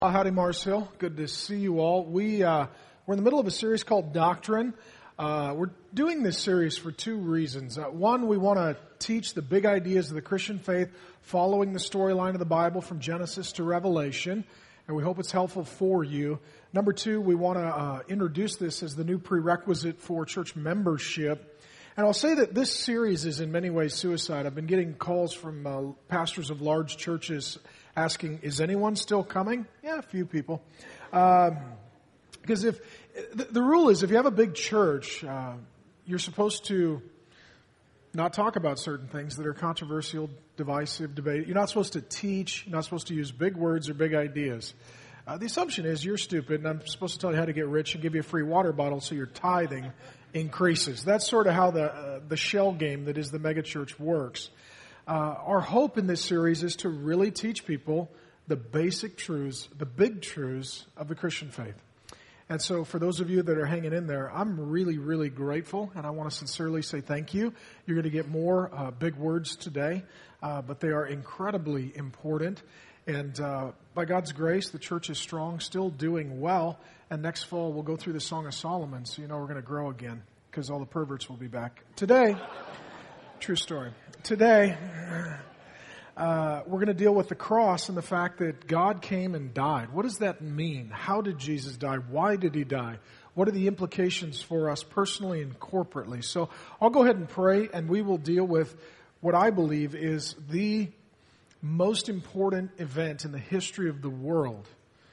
Howdy, Mars Hill. Good to see you all. We're in the middle of a series called Doctrine. We're doing this series for two reasons. One, we want to teach the big ideas of the Christian faith following the storyline of the Bible from Genesis to Revelation, and we hope it's helpful for you. Number two, we want to introduce this as the new prerequisite for church membership. And I'll say that this series is in many ways suicide. I've been getting calls from pastors of large churches asking, is anyone still coming? Yeah, a few people. Because if the rule is, if you have a big church, you're supposed to not talk about certain things that are controversial, divisive, debate. You're not supposed to teach. You're not supposed to use big words or big ideas. The assumption is you're stupid, and I'm supposed to tell you how to get rich and give you a free water bottle so your tithing increases. That's sort of how the shell game that is the megachurch works. Our hope in this series is to really teach people the basic truths, the big truths of the Christian faith. And so for those of you that are hanging in there, I'm really, really grateful, and I want to sincerely say thank you. You're going to get more big words today, but they are incredibly important. And by God's grace, the church is strong, still doing well. And next fall, we'll go through the Song of Solomon, so you know we're going to grow again, because all the perverts will be back. Today, true story. Today, we're going to deal with the cross and the fact that God came and died. What does that mean? How did Jesus die? Why did he die? What are the implications for us personally and corporately? So I'll go ahead and pray, and we will deal with what I believe is the most important event in the history of the world,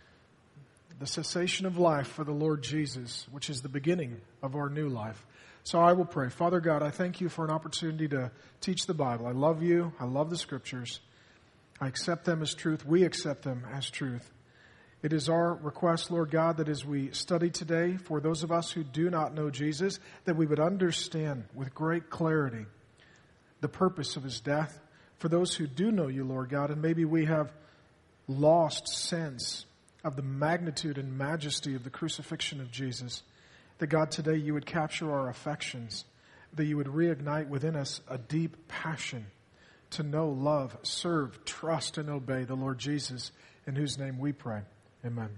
the cessation of life for the Lord Jesus, which is the beginning of our new life. So I will pray. Father God, I thank you for an opportunity to teach the Bible. I love you. I love the Scriptures. I accept them as truth. We accept them as truth. It is our request, Lord God, that as we study today, for those of us who do not know Jesus, that we would understand with great clarity the purpose of his death. For those who do know you, Lord God, and maybe we have lost sense of the magnitude and majesty of the crucifixion of Jesus, that God, today you would capture our affections, that you would reignite within us a deep passion to know, love, serve, trust, and obey the Lord Jesus, in whose name we pray. Amen.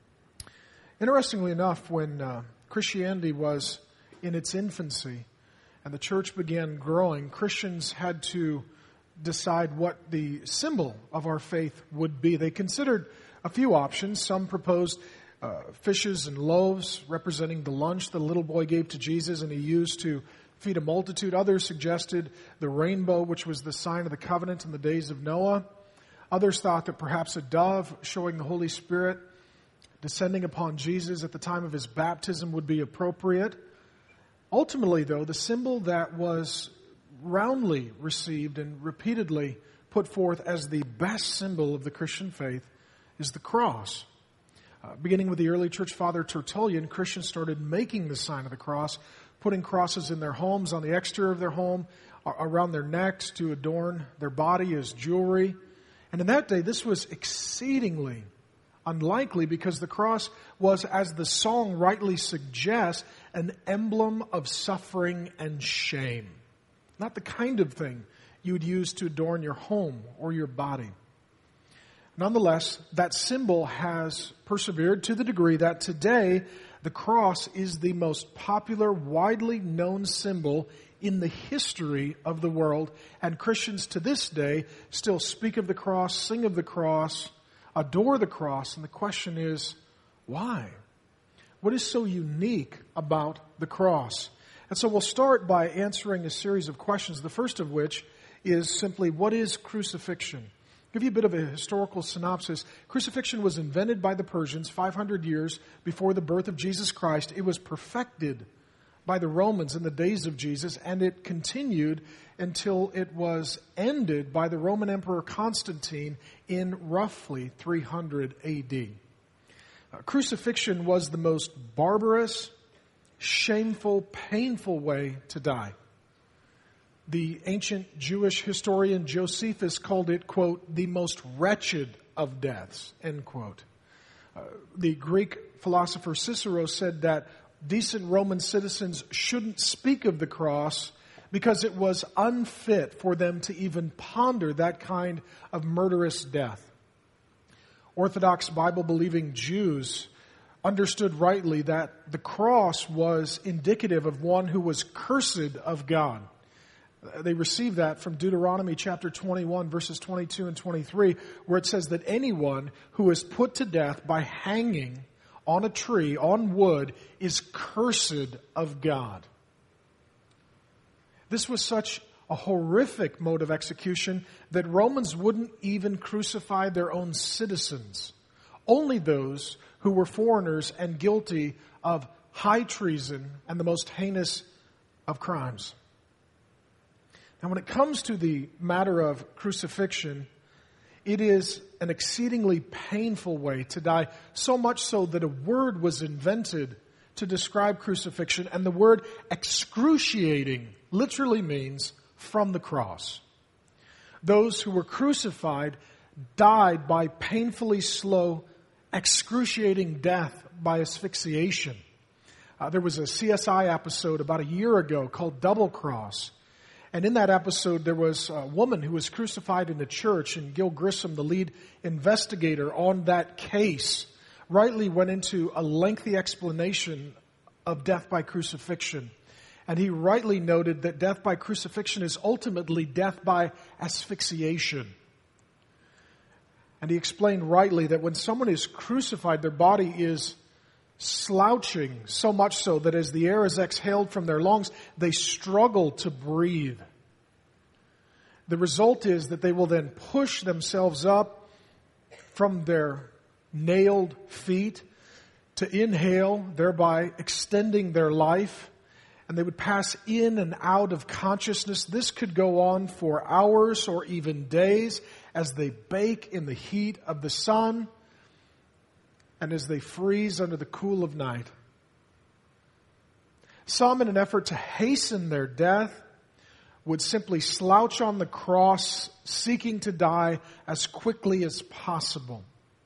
Interestingly enough, when Christianity was in its infancy and the church began growing, Christians had to decide what the symbol of our faith would be. They considered a few options. Some proposed fishes and loaves representing the lunch the little boy gave to Jesus and he used to feed a multitude. Others suggested the rainbow, which was the sign of the covenant in the days of Noah. Others thought that perhaps a dove showing the Holy Spirit descending upon Jesus at the time of his baptism would be appropriate. Ultimately, though, the symbol that was roundly received and repeatedly put forth as the best symbol of the Christian faith is the cross. Beginning with the early church father Tertullian, Christians started making the sign of the cross, putting crosses in their homes, on the exterior of their home, around their necks to adorn their body as jewelry. And in that day, this was exceedingly unlikely because the cross was, as the song rightly suggests, an emblem of suffering and shame. Not the kind of thing you would use to adorn your home or your body. Nonetheless, that symbol has persevered to the degree that today the cross is the most popular, widely known symbol in the history of the world. And Christians to this day still speak of the cross, sing of the cross, adore the cross. And the question is, why? What is so unique about the cross? And so we'll start by answering a series of questions, the first of which is simply, what is crucifixion? I'll give you a bit of a historical synopsis. Crucifixion was invented by the Persians 500 years before the birth of Jesus Christ. It was perfected by the Romans in the days of Jesus, and it continued until it was ended by the Roman Emperor Constantine in roughly 300 AD. Crucifixion was the most barbarous, shameful, painful way to die. The ancient Jewish historian Josephus called it, quote, the most wretched of deaths, end quote. The Greek philosopher Cicero said that decent Roman citizens shouldn't speak of the cross because it was unfit for them to even ponder that kind of murderous death. Orthodox Bible-believing Jews understood rightly that the cross was indicative of one who was cursed of God. They received that from Deuteronomy chapter 21, verses 22 and 23, where it says that anyone who is put to death by hanging on a tree, on wood, is cursed of God. This was such a horrific mode of execution that Romans wouldn't even crucify their own citizens. Only those who were foreigners and guilty of high treason and the most heinous of crimes. Now, when it comes to the matter of crucifixion, it is an exceedingly painful way to die, so much so that a word was invented to describe crucifixion, and the word excruciating literally means from the cross. Those who were crucified died by painfully slow, excruciating death by asphyxiation. There was a CSI episode about a year ago called Double Cross. And in that episode, there was a woman who was crucified in a church, and Gil Grissom, the lead investigator on that case, rightly went into a lengthy explanation of death by crucifixion. And he rightly noted that death by crucifixion is ultimately death by asphyxiation. And he explained rightly that when someone is crucified, their body is slouching, so much so that as the air is exhaled from their lungs, they struggle to breathe. The result is that they will then push themselves up from their nailed feet to inhale, thereby extending their life. And they would pass in and out of consciousness. This could go on for hours or even days as they bake in the heat of the sun and as they freeze under the cool of night. Some, in an effort to hasten their death, would simply slouch on the cross, seeking to die as quickly as possible.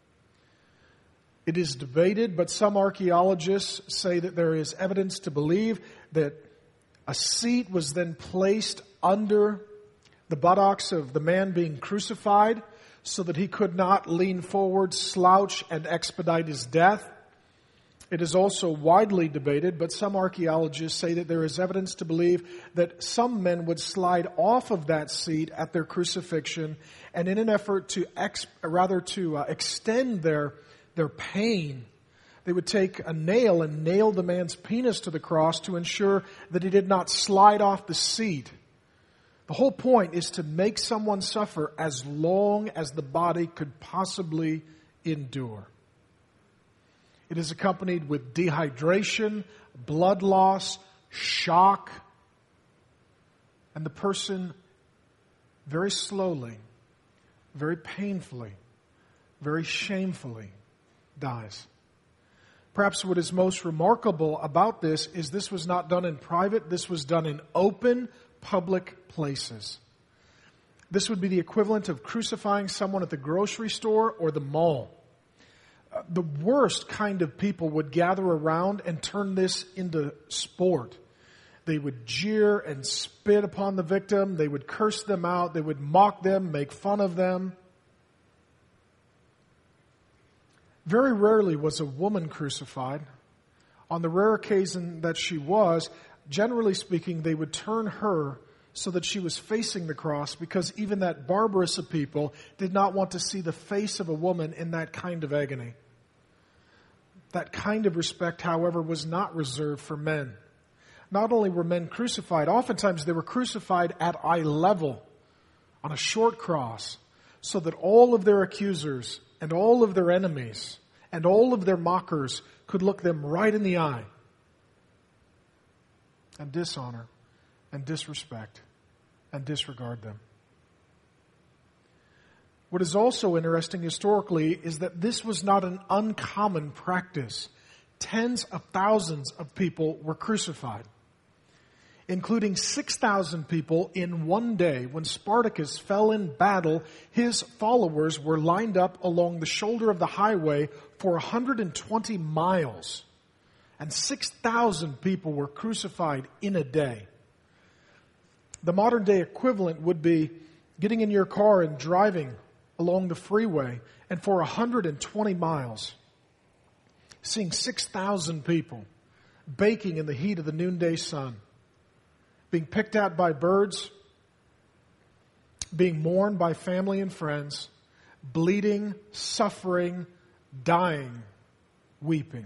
It is debated, but some archaeologists say that there is evidence to believe that a seat was then placed under the buttocks of the man being crucified so that he could not lean forward, slouch, and expedite his death. It is also widely debated, but some archaeologists say that there is evidence to believe that some men would slide off of that seat at their crucifixion, and in an effort to extend their pain, they would take a nail and nail the man's penis to the cross to ensure that he did not slide off the seat. The whole point is to make someone suffer as long as the body could possibly endure. It is accompanied with dehydration, blood loss, shock, and the person very slowly, very painfully, very shamefully dies. Perhaps what is most remarkable about this is this was not done in private. This was done in open, public places. This would be the equivalent of crucifying someone at the grocery store or the mall. The worst kind of people would gather around and turn this into sport. They would jeer and spit upon the victim. They would curse them out. They would mock them, make fun of them. Very rarely was a woman crucified. On the rare occasion that she was, generally speaking, they would turn her so that she was facing the cross, because even that barbarous of people did not want to see the face of a woman in that kind of agony. That kind of respect, however, was not reserved for men. Not only were men crucified, oftentimes they were crucified at eye level on a short cross, so that all of their accusers and all of their enemies and all of their mockers could look them right in the eye and dishonor and disrespect and disregard them. What is also interesting historically is that this was not an uncommon practice. Tens of thousands of people were crucified, including 6,000 people in one day. When Spartacus fell in battle, his followers were lined up along the shoulder of the highway for 120 miles. And 6,000 people were crucified in a day. The modern day equivalent would be getting in your car and driving along the freeway and for 120 miles, seeing 6,000 people baking in the heat of the noonday sun, being picked at by birds, being mourned by family and friends, bleeding, suffering, dying, weeping.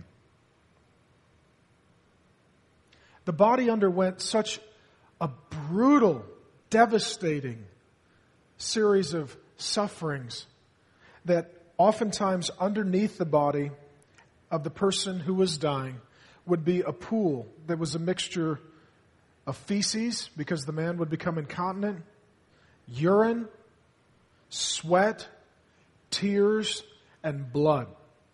The body underwent such a brutal, devastating series of sufferings that oftentimes underneath the body of the person who was dying would be a pool that was a mixture of feces, because the man would become incontinent, urine, sweat, tears, and blood.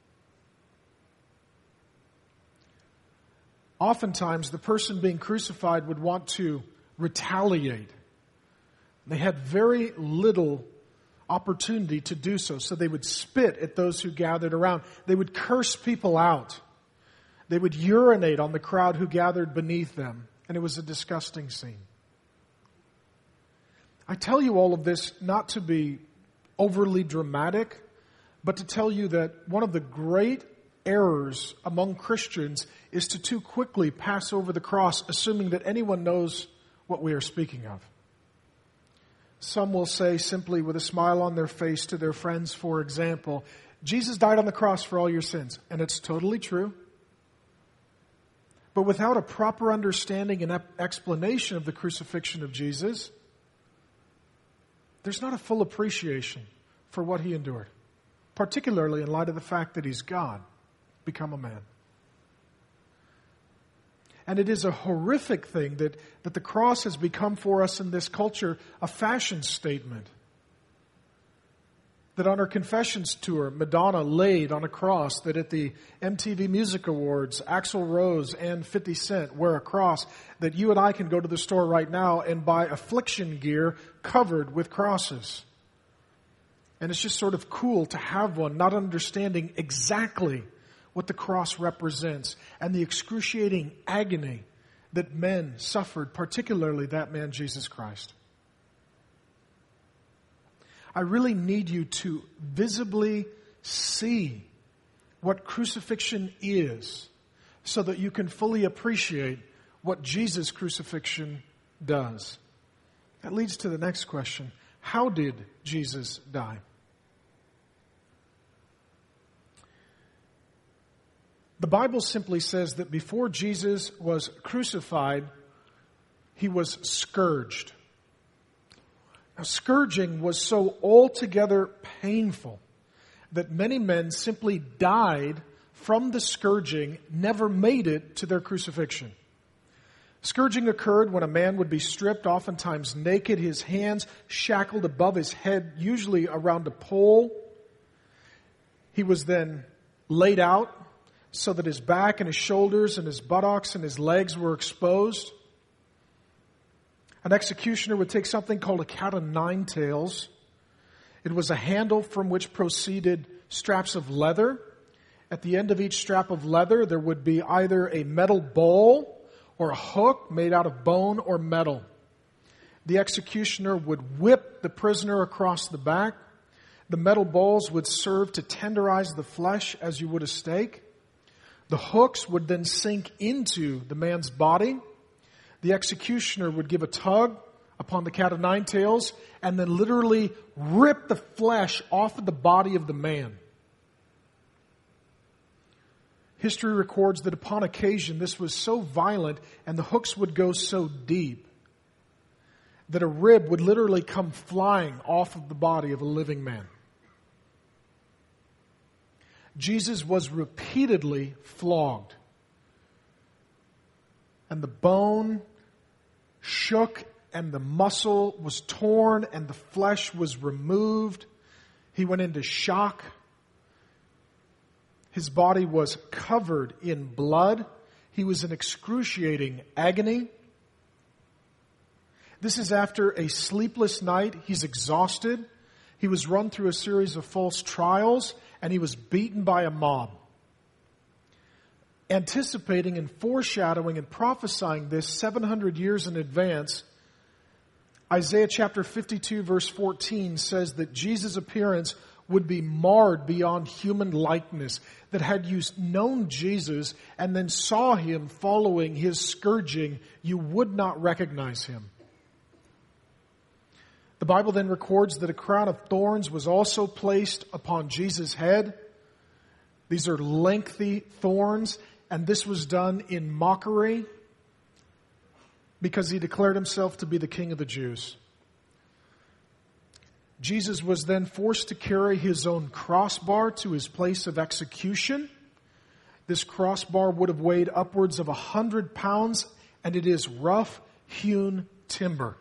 Oftentimes, the person being crucified would want to retaliate. They had very little opportunity to do so, so they would spit at those who gathered around. They would curse people out. They would urinate on the crowd who gathered beneath them, and it was a disgusting scene. I tell you all of this not to be overly dramatic, but to tell you that one of the great errors among Christians is to too quickly pass over the cross, assuming that anyone knows what we are speaking of. Some will say simply with a smile on their face to their friends, for example, Jesus died on the cross for all your sins. And it's totally true. But without a proper understanding and explanation of the crucifixion of Jesus, there's not a full appreciation for what he endured, particularly in light of the fact that he's God, become a man. And it is a horrific thing that the cross has become for us in this culture a fashion statement. That on her Confessions tour, Madonna laid on a cross, that at the MTV Music Awards, Axl Rose and 50 Cent wear a cross, that you and I can go to the store right now and buy affliction gear covered with crosses. And it's just sort of cool to have one, not understanding exactly what the cross represents and the excruciating agony that men suffered, particularly that man, Jesus Christ. I really need you to visibly see what crucifixion is so that you can fully appreciate what Jesus' crucifixion does. That leads to the next question. How did Jesus die? The Bible simply says that before Jesus was crucified, he was scourged. Now, scourging was so altogether painful that many men simply died from the scourging, never made it to their crucifixion. Scourging occurred when a man would be stripped, oftentimes naked, his hands shackled above his head, usually around a pole. He was then laid out so that his back and his shoulders and his buttocks and his legs were exposed. An executioner would take something called a cat o' nine tails. It was a handle from which proceeded straps of leather. At the end of each strap of leather, there would be either a metal bowl or a hook made out of bone or metal. The executioner would whip the prisoner across the back. The metal bowls would serve to tenderize the flesh as you would a steak. The hooks would then sink into the man's body. The executioner would give a tug upon the cat of nine tails and then literally rip the flesh off of the body of the man. History records that upon occasion this was so violent and the hooks would go so deep that a rib would literally come flying off of the body of a living man. Jesus was repeatedly flogged. And the bone shook and the muscle was torn and the flesh was removed. He went into shock. His body was covered in blood. He was in excruciating agony. This is after a sleepless night. He's exhausted. He was run through a series of false trials, and he was beaten by a mob. Anticipating and foreshadowing and prophesying this 700 years in advance, Isaiah chapter 52 verse 14 says that Jesus' appearance would be marred beyond human likeness, that had you known Jesus and then saw him following his scourging, you would not recognize him. The Bible then records that a crown of thorns was also placed upon Jesus' head. These are lengthy thorns, and this was done in mockery because he declared himself to be the King of the Jews. Jesus was then forced to carry his own crossbar to his place of execution. This crossbar would have weighed upwards of 100 pounds, and it is rough-hewn timber.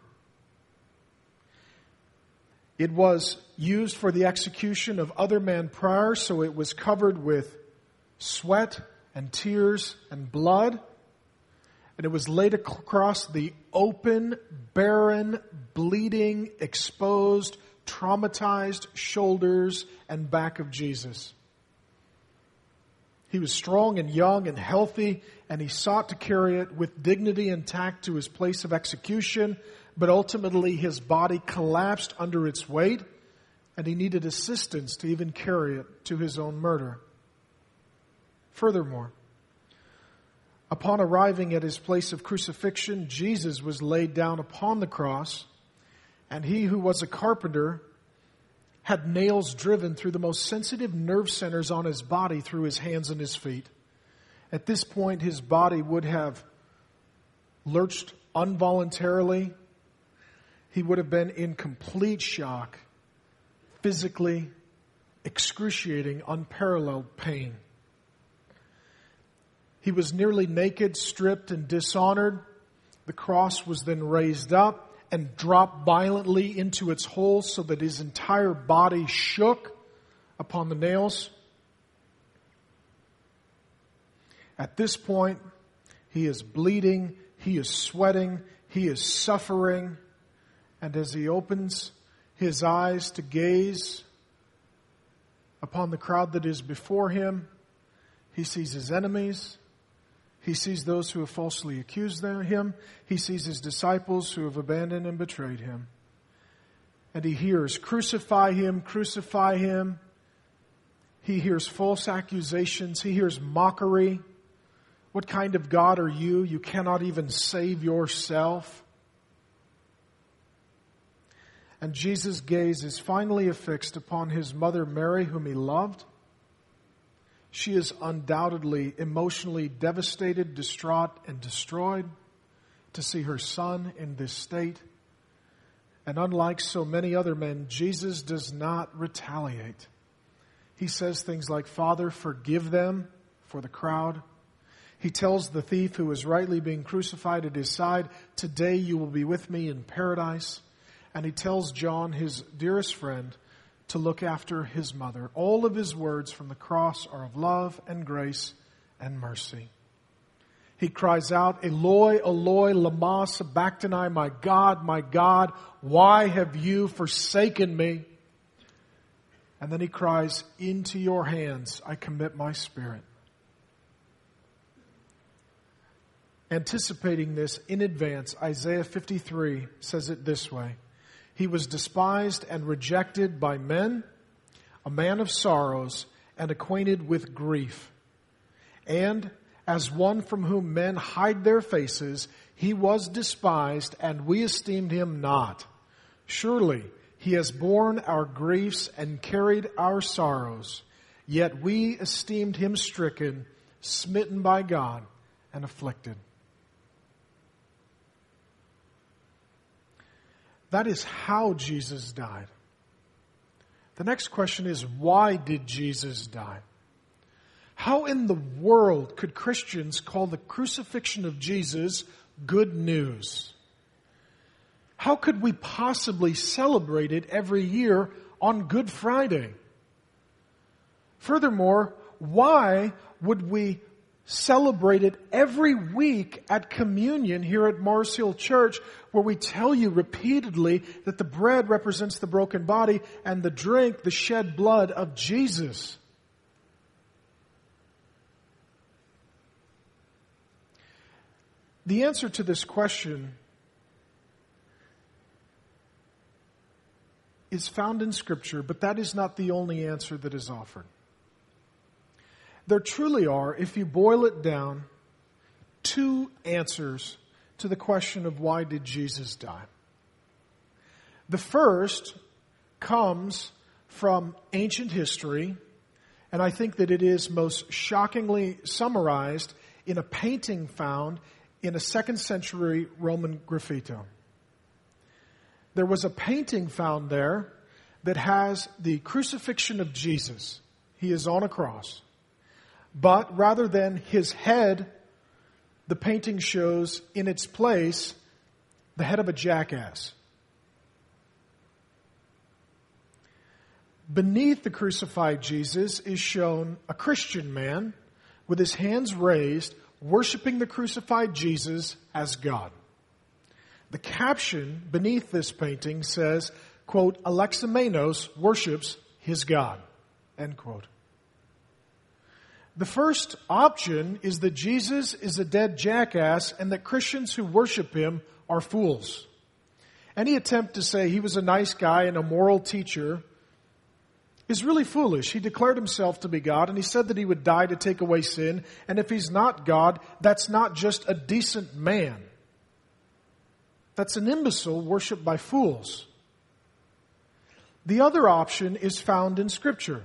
It was used for the execution of other men prior, so it was covered with sweat and tears and blood. And it was laid across the open, barren, bleeding, exposed, traumatized shoulders and back of Jesus. He was strong and young and healthy, and he sought to carry it with dignity intact to his place of execution, but ultimately his body collapsed under its weight, and he needed assistance to even carry it to his own murder. Furthermore, upon arriving at his place of crucifixion, Jesus was laid down upon the cross, and he who was a carpenter had nails driven through the most sensitive nerve centers on his body through his hands and his feet. At this point, his body would have lurched involuntarily. He would have been in complete shock, physically excruciating, unparalleled pain. He was nearly naked, stripped, and dishonored. The cross was then raised up and dropped violently into its hole so that his entire body shook upon the nails. At this point, he is bleeding, he is sweating, he is suffering, and as he opens his eyes to gaze upon the crowd that is before him, he sees his enemies. He sees those who have falsely accused him. He sees his disciples who have abandoned and betrayed him. And he hears, "Crucify him, crucify him." He hears false accusations. He hears mockery. What kind of God are you? You cannot even save yourself. And Jesus' gaze is finally affixed upon his mother Mary, whom he loved. She is undoubtedly emotionally devastated, distraught, and destroyed to see her son in this state. And unlike so many other men, Jesus does not retaliate. He says things like, "Father, forgive them," for the crowd. He tells the thief who is rightly being crucified at his side, "Today you will be with me in paradise." And he tells John, his dearest friend, to look after his mother. All of his words from the cross are of love and grace and mercy. He cries out, "Eloi, Eloi, lama sabachthani," my God, why have you forsaken me?" And then he cries, "Into your hands I commit my spirit." Anticipating this in advance, Isaiah 53 says it this way: "He was despised and rejected by men, a man of sorrows and acquainted with grief. And as one from whom men hide their faces, he was despised, and we esteemed him not. Surely he has borne our griefs and carried our sorrows. Yet we esteemed him stricken, smitten by God, and afflicted." That is how Jesus died. The next question is, why did Jesus die? How in the world could Christians call the crucifixion of Jesus good news? How could we possibly celebrate it every year on Good Friday? Furthermore, why would we celebrate it every week at communion here at Mars Hill Church, where we tell you repeatedly that the bread represents the broken body and the drink the shed blood of Jesus? The answer to this question is found in Scripture, but that is not the only answer that is offered. There truly are, if you boil it down, two answers to the question of why did Jesus die. The first comes from ancient history, and I think that it is most shockingly summarized in a painting found in a 2nd century Roman graffito. There was a painting found there that has the crucifixion of Jesus. He is on a cross. But rather than his head, the painting shows in its place the head of a jackass. Beneath the crucified Jesus is shown a Christian man with his hands raised, worshiping the crucified Jesus as God. The caption beneath this painting says, quote, Alexamenos worships his God, end quote. The first option is that Jesus is a dead jackass and that Christians who worship him are fools. Any attempt to say he was a nice guy and a moral teacher is really foolish. He declared himself to be God, and he said that he would die to take away sin. And if he's not God, that's not just a decent man. That's an imbecile worshipped by fools. The other option is found in Scripture.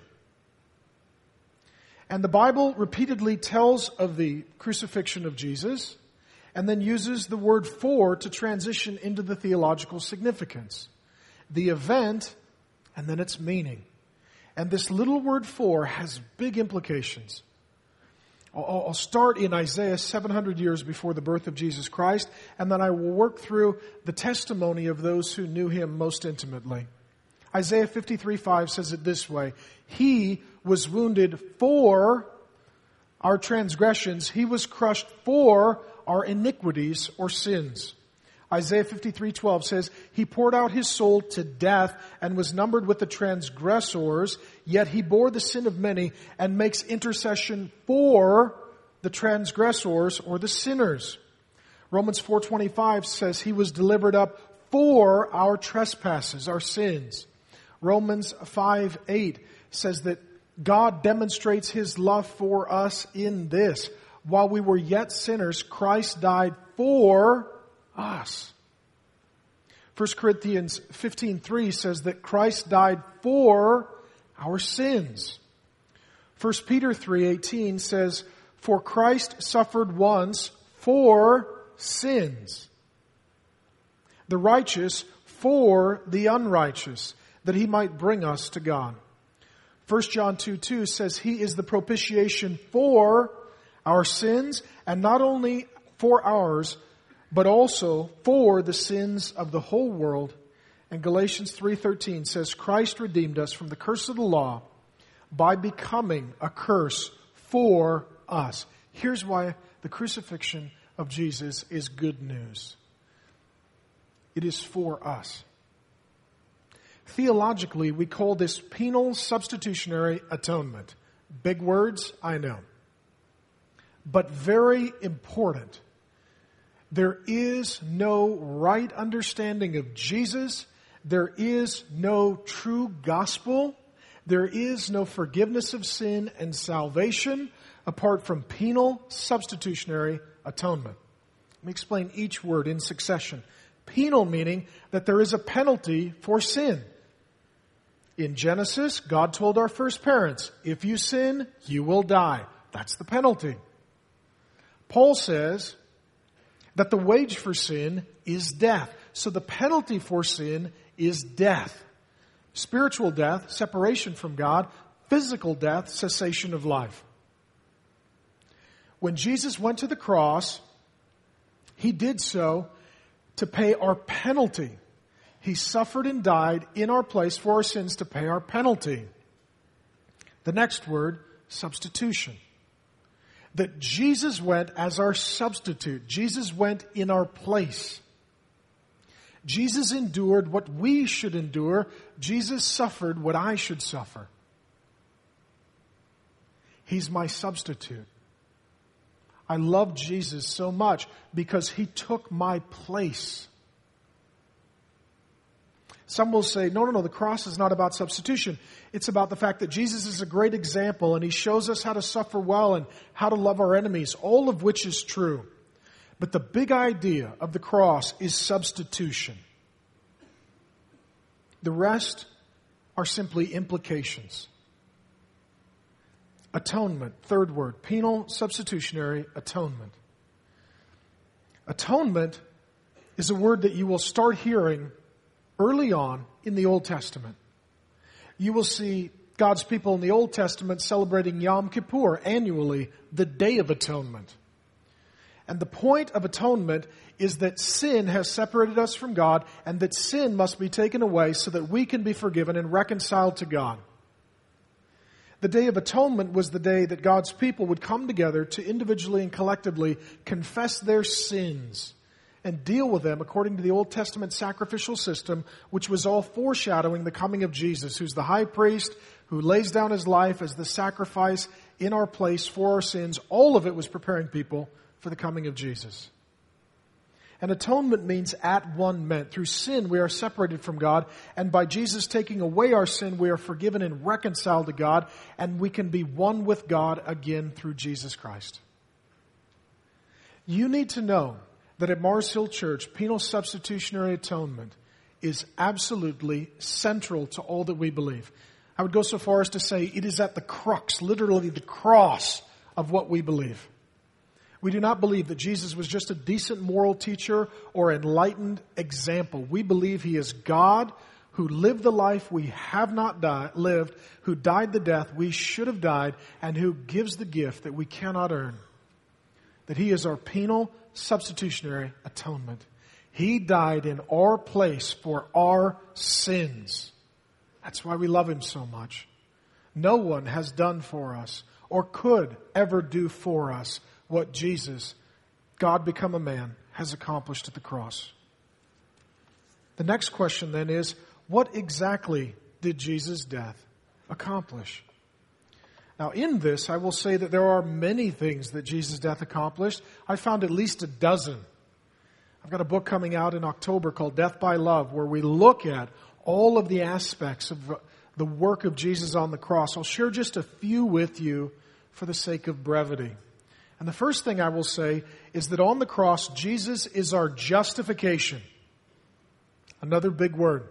And the Bible repeatedly tells of the crucifixion of Jesus, and then uses the word "for" to transition into the theological significance. The event, and then its meaning. And this little word "for" has big implications. I'll start in Isaiah 700 years before the birth of Jesus Christ, and then I will work through the testimony of those who knew him most intimately. Isaiah 53:5 says it this way, He was wounded for our transgressions. He was crushed for our iniquities or sins. Isaiah 53:12 says, He poured out His soul to death and was numbered with the transgressors, yet He bore the sin of many and makes intercession for the transgressors or the sinners. Romans 4:25 says He was delivered up for our trespasses, our sins. Romans 5:8 says that God demonstrates His love for us in this. While we were yet sinners, Christ died for us. 1 Corinthians 15:3 says that Christ died for our sins. 1 Peter 3:18 says, For Christ suffered once for sins, the righteous for the unrighteous, that He might bring us to God. 1 John 2:2 says He is the propitiation for our sins, and not only for ours, but also for the sins of the whole world. And Galatians 3:13 says Christ redeemed us from the curse of the law by becoming a curse for us. Here's why the crucifixion of Jesus is good news. It is for us. Theologically, we call this penal substitutionary atonement. Big words, I know. But very important. There is no right understanding of Jesus. There is no true gospel. There is no forgiveness of sin and salvation apart from penal substitutionary atonement. Let me explain each word in succession. Penal meaning that there is a penalty for sin. In Genesis, God told our first parents, if you sin, you will die. That's the penalty. Paul says that the wage for sin is death. So the penalty for sin is death. Spiritual death, separation from God. Physical death, cessation of life. When Jesus went to the cross, He did so to pay our penalty. He suffered and died in our place for our sins to pay our penalty. The next word, substitution. That Jesus went as our substitute. Jesus went in our place. Jesus endured what we should endure. Jesus suffered what I should suffer. He's my substitute. I love Jesus so much because He took my place. Some will say, no, the cross is not about substitution. It's about the fact that Jesus is a great example and He shows us how to suffer well and how to love our enemies, all of which is true. But the big idea of the cross is substitution. The rest are simply implications. Atonement, third word, penal substitutionary atonement. Atonement is a word that you will start hearing early on in the Old Testament. You will see God's people in the Old Testament celebrating Yom Kippur annually, the Day of Atonement. And the point of atonement is that sin has separated us from God and that sin must be taken away so that we can be forgiven and reconciled to God. The Day of Atonement was the day that God's people would come together to individually and collectively confess their sins and deal with them according to the Old Testament sacrificial system, which was all foreshadowing the coming of Jesus, who's the high priest, who lays down His life as the sacrifice in our place for our sins. All of it was preparing people for the coming of Jesus. And atonement means at one meant. Through sin we are separated from God, and by Jesus taking away our sin we are forgiven and reconciled to God, and we can be one with God again through Jesus Christ. You need to know that at Mars Hill Church, penal substitutionary atonement is absolutely central to all that we believe. I would go so far as to say it is at the crux, literally the cross of what we believe. We do not believe that Jesus was just a decent moral teacher or enlightened example. We believe He is God who lived the life we have not lived, who died the death we should have died, and who gives the gift that we cannot earn. That He is our penal substitutionary atonement. He died in our place for our sins. That's why we love Him so much. No one has done for us or could ever do for us what Jesus, God become a man, has accomplished at the cross. The next question then is, what exactly did Jesus' death accomplish? Now in this, I will say that there are many things that Jesus' death accomplished. I found at least a dozen. I've got a book coming out in October called Death by Love, where we look at all of the aspects of the work of Jesus on the cross. I'll share just a few with you for the sake of brevity. And the first thing I will say is that on the cross, Jesus is our justification. Another big word.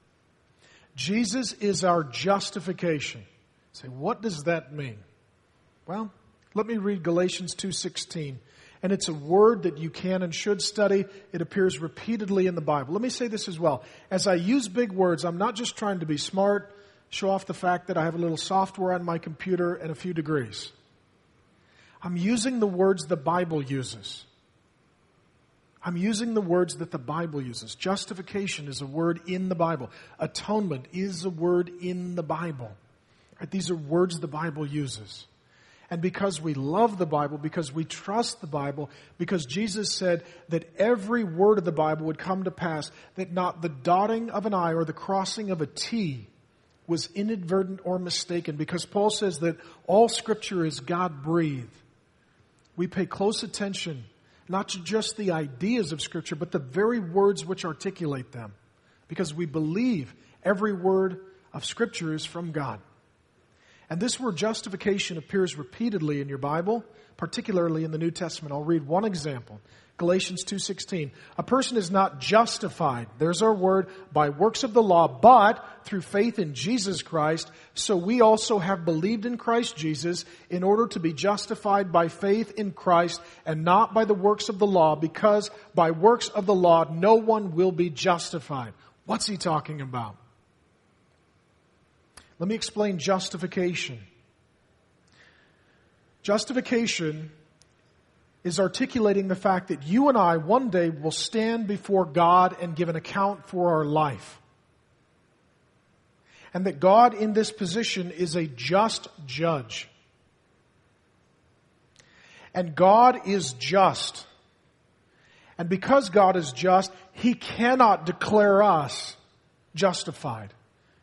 Jesus is our justification. Say, what does that mean? Well, let me read Galatians 2:16. And it's a word that you can and should study. It appears repeatedly in the Bible. Let me say this as well. As I use big words, I'm not just trying to be smart, show off the fact that I have a little software on my computer and a few degrees. I'm using the words the Bible uses. I'm using the words that the Bible uses. Justification is a word in the Bible. Atonement is a word in the Bible. Right? These are words the Bible uses. And because we love the Bible, because we trust the Bible, because Jesus said that every word of the Bible would come to pass, that not the dotting of an I or the crossing of a T was inadvertent or mistaken, because Paul says that all Scripture is God-breathed. We pay close attention, not to just the ideas of Scripture, but the very words which articulate them, because we believe every word of Scripture is from God. And this word justification appears repeatedly in your Bible, particularly in the New Testament. I'll read one example. Galatians 2:16. A person is not justified, there's our word, by works of the law, but through faith in Jesus Christ. So we also have believed in Christ Jesus in order to be justified by faith in Christ and not by the works of the law, because by works of the law no one will be justified. What's he talking about? Let me explain justification. Justification is articulating the fact that you and I one day will stand before God and give an account for our life. And that God in this position is a just judge. And God is just. And because God is just, He cannot declare us justified.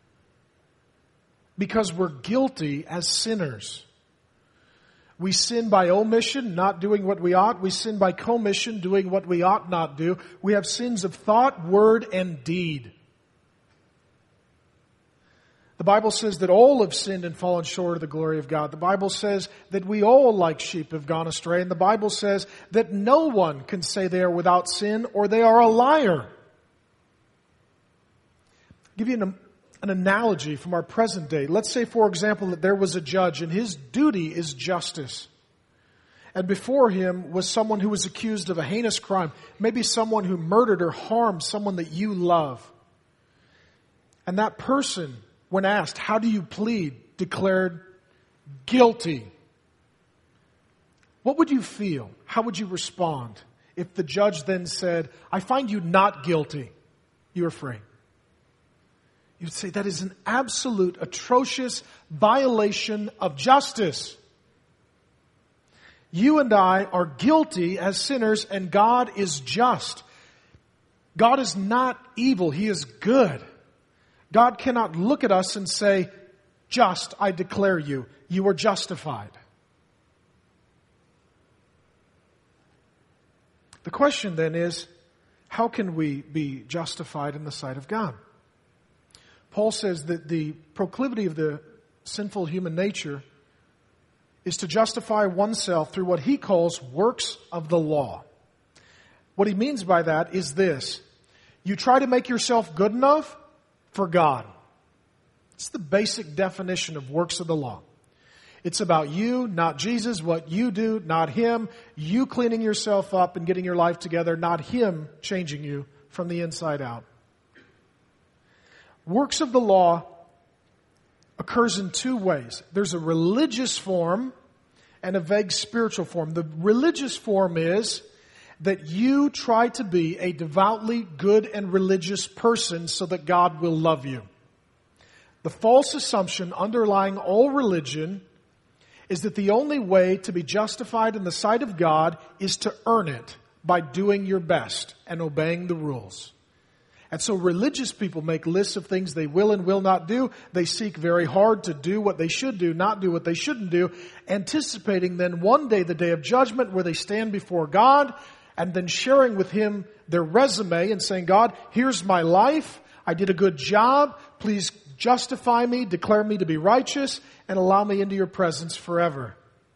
Because we're guilty as sinners. We sin by omission, not doing what we ought. We sin by commission, doing what we ought not do. We have sins of thought, word, and deed. The Bible says that all have sinned and fallen short of the glory of God. The Bible says that we all, like sheep, have gone astray. And the Bible says that no one can say they are without sin or they are a liar. I'll give you an analogy from our present day. Let's say, for example, that there was a judge and his duty is justice. And before him was someone who was accused of a heinous crime. Maybe someone who murdered or harmed someone that you love. And that person, when asked, how do you plead, declared guilty. What would you feel? How would you respond if the judge then said, I find you not guilty? You're afraid. You'd say that is an absolute, atrocious violation of justice. You and I are guilty as sinners, and God is just. God is not evil. He is good. God cannot look at us and say, just, I declare you. You are justified. The question then is, how can we be justified in the sight of God? Paul says that the proclivity of the sinful human nature is to justify oneself through what he calls works of the law. What he means by that is this. You try to make yourself good enough for God. It's the basic definition of works of the law. It's about you, not Jesus, what you do, not him, you cleaning yourself up and getting your life together, not him changing you from the inside out. Works of the law occurs in two ways. There's a religious form and a vague spiritual form. The religious form is that you try to be a devoutly good and religious person so that God will love you. The false assumption underlying all religion is that the only way to be justified in the sight of God is to earn it by doing your best and obeying the rules. And so religious people make lists of things they will and will not do. They seek very hard to do what they should do, not do what they shouldn't do, anticipating then one day, the day of judgment, where they stand before God and then sharing with him their resume and saying, God, here's my life. I did a good job. Please justify me, declare me to be righteous, and allow me into your presence forever.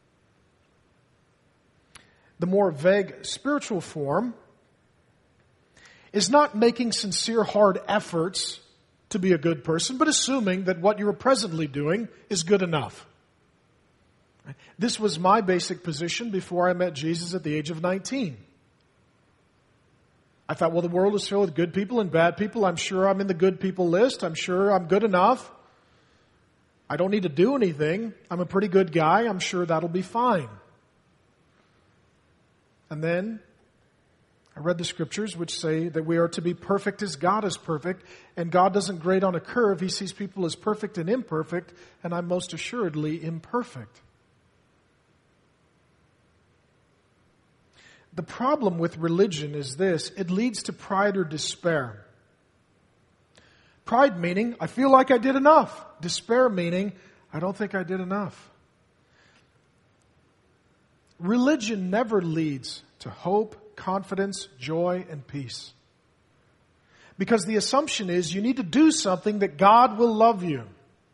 The more vague spiritual form is not making sincere, hard efforts to be a good person, but assuming that what you're presently doing is good enough. This was my basic position before I met Jesus at the age of 19. I thought, well, the world is filled with good people and bad people. I'm sure I'm in the good people list. I'm sure I'm good enough. I don't need to do anything. I'm a pretty good guy. I'm sure that'll be fine. And then I read the scriptures which say that we are to be perfect as God is perfect, and God doesn't grade on a curve. He sees people as perfect and imperfect, and I'm most assuredly imperfect. The problem with religion is this: it leads to pride or despair. Pride meaning, I feel like I did enough. Despair meaning, I don't think I did enough. Religion never leads to hope, confidence, joy, and peace. Because the assumption is you need to do something that God will love you.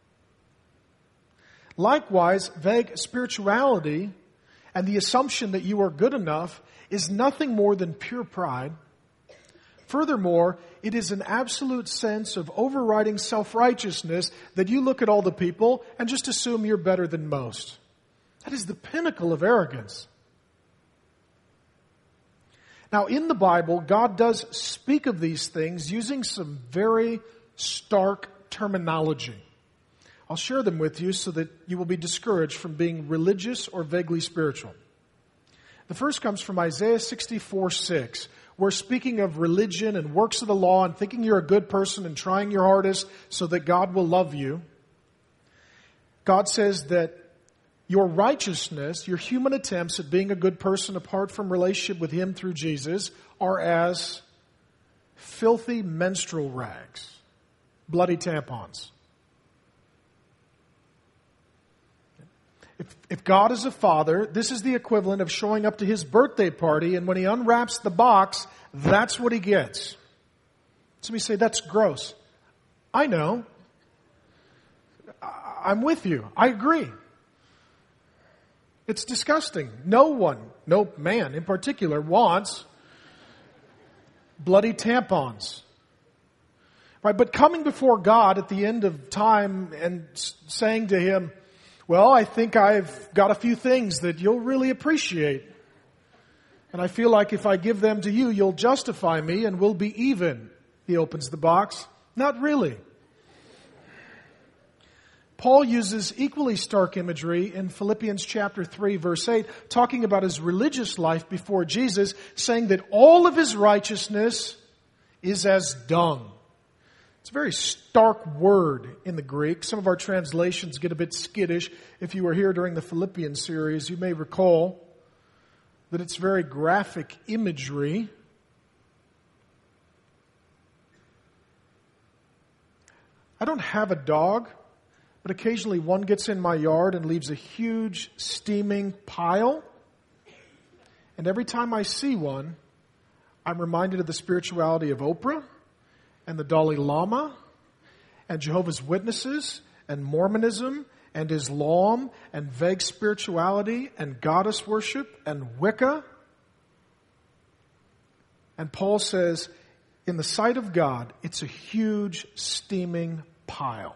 Likewise, vague spirituality and the assumption that you are good enough is nothing more than pure pride. Furthermore, it is an absolute sense of overriding self-righteousness that you look at all the people and just assume you're better than most. That is the pinnacle of arrogance. Now, in the Bible, God does speak of these things using some very stark terminology. I'll share them with you so that you will be discouraged from being religious or vaguely spiritual. The first comes from Isaiah 64:6, where speaking of religion and works of the law and thinking you're a good person and trying your hardest so that God will love you, God says that your righteousness, your human attempts at being a good person apart from relationship with Him through Jesus, are as filthy menstrual rags, bloody tampons. If God is a father, this is the equivalent of showing up to his birthday party, and when he unwraps the box, that's what he gets. Somebody say, that's gross. I know. I'm with you. I agree. It's disgusting. No man in particular, wants bloody tampons. Right? But coming before God at the end of time and saying to Him, well, I think I've got a few things that you'll really appreciate. And I feel like if I give them to you, you'll justify me and we'll be even. He opens the box. Not really. Paul uses equally stark imagery in Philippians chapter 3, verse 8, talking about his religious life before Jesus, saying that all of his righteousness is as dung. It's a very stark word in the Greek. Some of our translations get a bit skittish. If you were here during the Philippians series, you may recall that it's very graphic imagery. I don't have a dog, but occasionally one gets in my yard and leaves a huge steaming pile. And every time I see one, I'm reminded of the spirituality of Oprah and the Dalai Lama and Jehovah's Witnesses and Mormonism and Islam and vague spirituality and goddess worship and Wicca. And Paul says, in the sight of God, it's a huge steaming pile.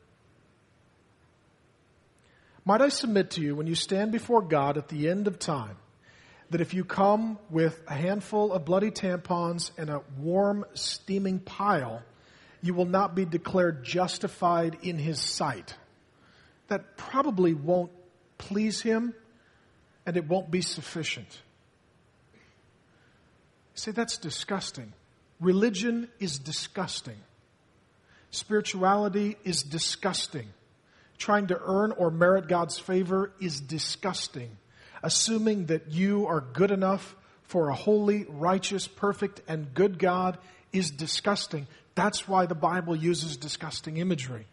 Might I submit to you, when you stand before God at the end of time, that if you come with a handful of bloody tampons and a warm, steaming pile, you will not be declared justified in His sight. That probably won't please Him, and it won't be sufficient. You say, that's disgusting. Religion is disgusting. Spirituality is disgusting. Trying to earn or merit God's favor is disgusting. Assuming that you are good enough for a holy, righteous, perfect, and good God is disgusting. That's why the Bible uses disgusting imagery.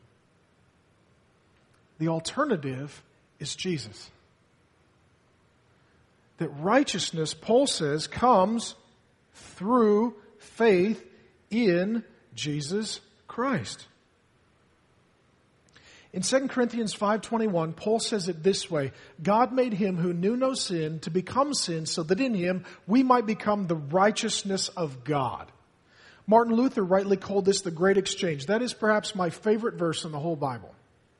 The alternative is Jesus. That righteousness, Paul says, comes through faith in Jesus Christ. In 2 Corinthians 5:21, Paul says it this way, God made Him who knew no sin to become sin so that in Him we might become the righteousness of God. Martin Luther rightly called this the great exchange. That is perhaps my favorite verse in the whole Bible.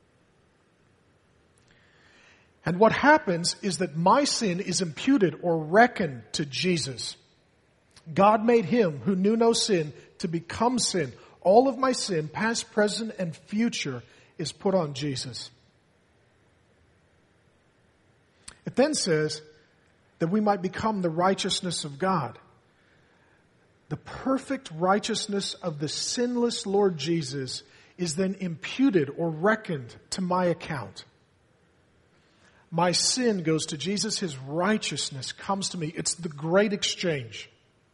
And what happens is that my sin is imputed or reckoned to Jesus. God made Him who knew no sin to become sin. All of my sin, past, present, and future, is put on Jesus. It then says that we might become the righteousness of God. The perfect righteousness of the sinless Lord Jesus is then imputed or reckoned to my account. My sin goes to Jesus. His righteousness comes to me. It's the great exchange.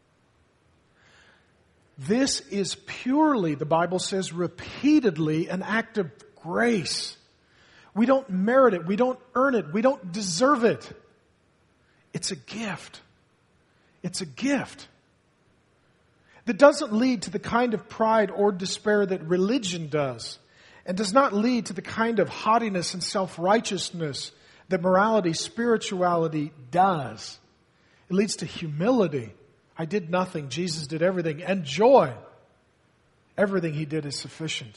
This is purely, the Bible says repeatedly, an act of grace. We don't merit it. We don't earn it. We don't deserve it. It's a gift. It's a gift that doesn't lead to the kind of pride or despair that religion does, and does not lead to the kind of haughtiness and self-righteousness that morality, spirituality does. It leads to humility. I did nothing. Jesus did everything. And joy. Everything He did is sufficient.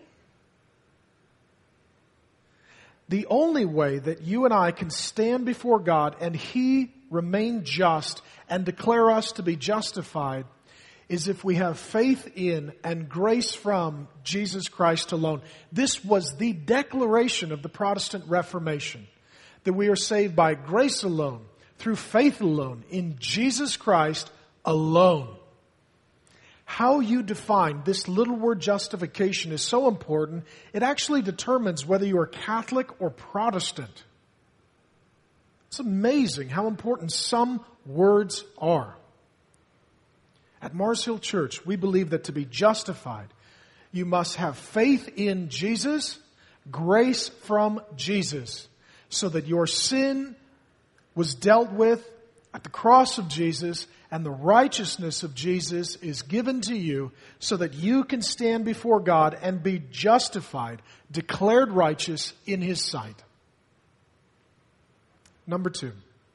The only way that you and I can stand before God and He remain just and declare us to be justified is if we have faith in and grace from Jesus Christ alone. This was the declaration of the Protestant Reformation, that we are saved by grace alone, through faith alone, in Jesus Christ alone. How you define this little word justification is so important, it actually determines whether you are Catholic or Protestant. It's amazing how important some words are. At Mars Hill Church, we believe that to be justified, you must have faith in Jesus, grace from Jesus, so that your sin was dealt with, at the cross of Jesus, and the righteousness of Jesus is given to you so that you can stand before God and be justified, declared righteous in His sight. Number 2,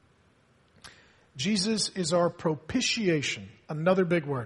Jesus is our propitiation, another big word.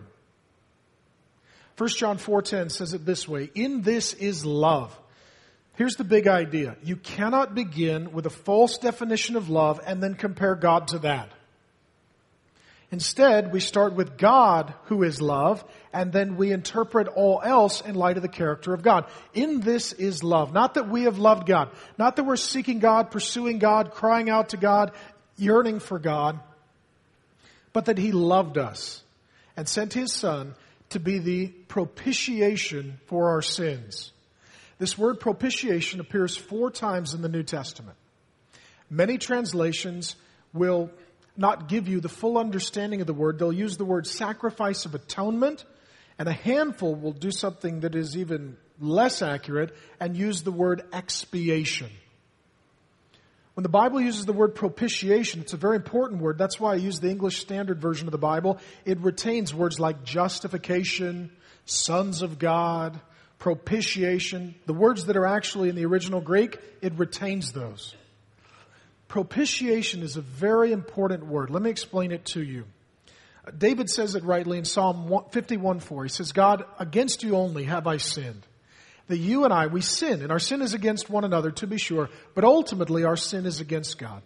1 John 4:10 says it this way, in this is love. Here's the big idea. You cannot begin with a false definition of love and then compare God to that. Instead, we start with God, who is love, and then we interpret all else in light of the character of God. In this is love. Not that we have loved God. Not that we're seeking God, pursuing God, crying out to God, yearning for God, but that He loved us and sent His Son to be the propitiation for our sins. This word propitiation appears 4 times in the New Testament. Many translations will not give you the full understanding of the word. They'll use the word sacrifice of atonement, and a handful will do something that is even less accurate and use the word expiation. When the Bible uses the word propitiation, it's a very important word. That's why I use the English Standard Version of the Bible. It retains words like justification, sons of God, propitiation. The words that are actually in the original Greek, it retains those. Propitiation is a very important word. Let me explain it to you. David says it rightly in Psalm 51:4. He says, God, against you only have I sinned. That you and I, we sin, and our sin is against one another, to be sure, but ultimately our sin is against God.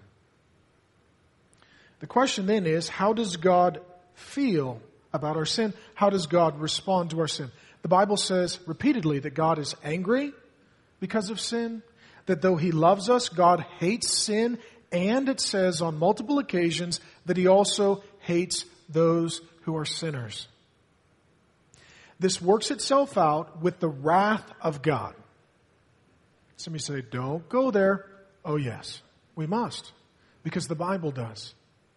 The question then is, how does God feel about our sin? How does God respond to our sin? The Bible says repeatedly that God is angry because of sin, that though He loves us, God hates sin, and it says on multiple occasions that He also hates those who are sinners. This works itself out with the wrath of God. Some of you say, don't go there. Oh yes, we must, because the Bible does.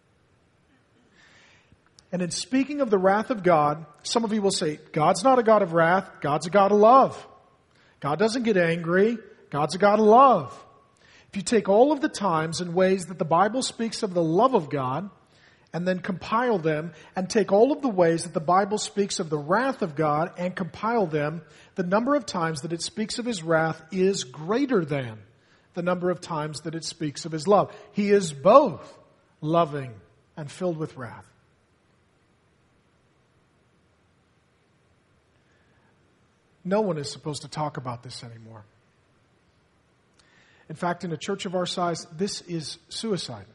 And in speaking of the wrath of God, some of you will say, God's not a God of wrath, God's a God of love. God doesn't get angry, God's a God of love. If you take all of the times and ways that the Bible speaks of the love of God, and then compile them, and take all of the ways that the Bible speaks of the wrath of God and compile them, the number of times that it speaks of His wrath is greater than the number of times that it speaks of His love. He is both loving and filled with wrath. No one is supposed to talk about this anymore. In fact, in a church of our size, this is suicide.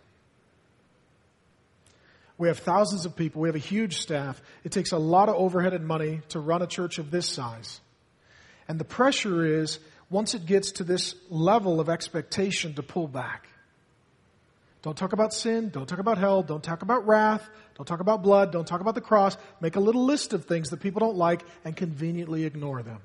We have thousands of people. We have a huge staff. It takes a lot of overhead and money to run a church of this size. And the pressure is, once it gets to this level of expectation, to pull back. Don't talk about sin. Don't talk about hell. Don't talk about wrath. Don't talk about blood. Don't talk about the cross. Make a little list of things that people don't like and conveniently ignore them.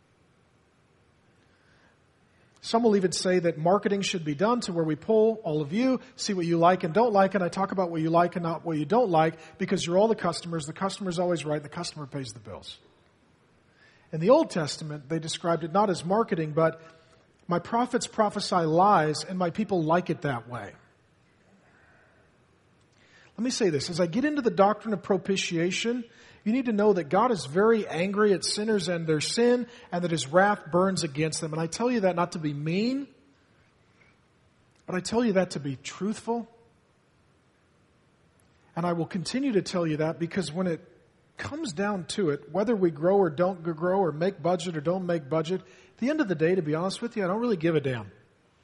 Some will even say that marketing should be done to where we pull all of you, see what you like and don't like, and I talk about what you like and not what you don't like, because you're all the customers. The customer's always right. The customer pays the bills. In the Old Testament, they described it not as marketing, but my prophets prophesy lies, and my people like it that way. Let me say this. As I get into the doctrine of propitiation, you need to know that God is very angry at sinners and their sin, and that His wrath burns against them. And I tell you that not to be mean, but I tell you that to be truthful. And I will continue to tell you that because when it comes down to it, whether we grow or don't grow or make budget or don't make budget, at the end of the day, to be honest with you, I don't really give a damn.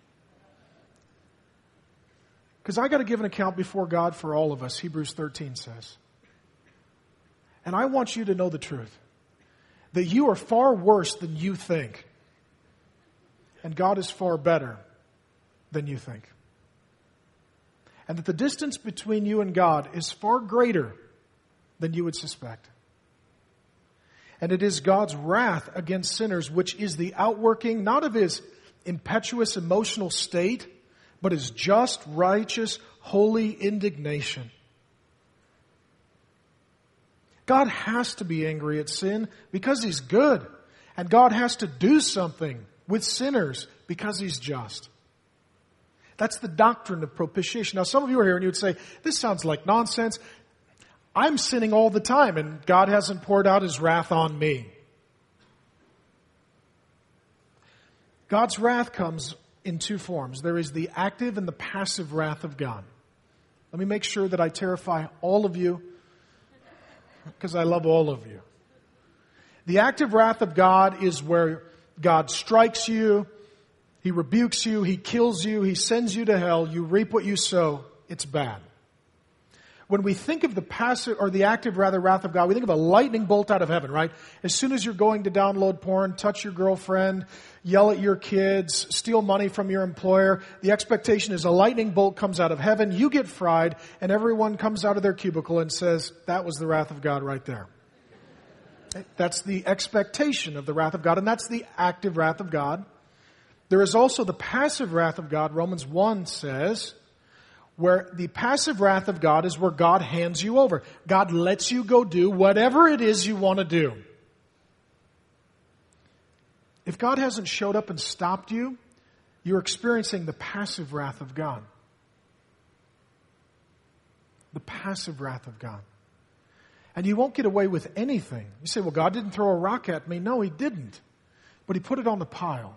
Because I got to give an account before God for all of us, Hebrews 13 says. And I want you to know the truth. That you are far worse than you think. And God is far better than you think. And that the distance between you and God is far greater than you would suspect. And it is God's wrath against sinners, which is the outworking not of His impetuous emotional state, but His just, righteous, holy indignation. God has to be angry at sin because He's good. And God has to do something with sinners because He's just. That's the doctrine of propitiation. Now, some of you are here and you would say, this sounds like nonsense. I'm sinning all the time and God hasn't poured out His wrath on me. God's wrath comes in two forms. There is the active and the passive wrath of God. Let me make sure that I terrify all of you, because I love all of you. The active wrath of God is where God strikes you, He rebukes you, He kills you, He sends you to hell, you reap what you sow. It's bad. When we think of the passive, or the active rather, wrath of God, we think of a lightning bolt out of heaven, right? As soon as you're going to download porn, touch your girlfriend, yell at your kids, steal money from your employer, the expectation is a lightning bolt comes out of heaven, you get fried, and everyone comes out of their cubicle and says, that was the wrath of God right there. That's the expectation of the wrath of God, and that's the active wrath of God. There is also the passive wrath of God. Romans 1 says, where the passive wrath of God is where God hands you over. God lets you go do whatever it is you want to do. If God hasn't showed up and stopped you, you're experiencing the passive wrath of God. The passive wrath of God. And you won't get away with anything. You say, well, God didn't throw a rock at me. No, He didn't. But He put it on the pile.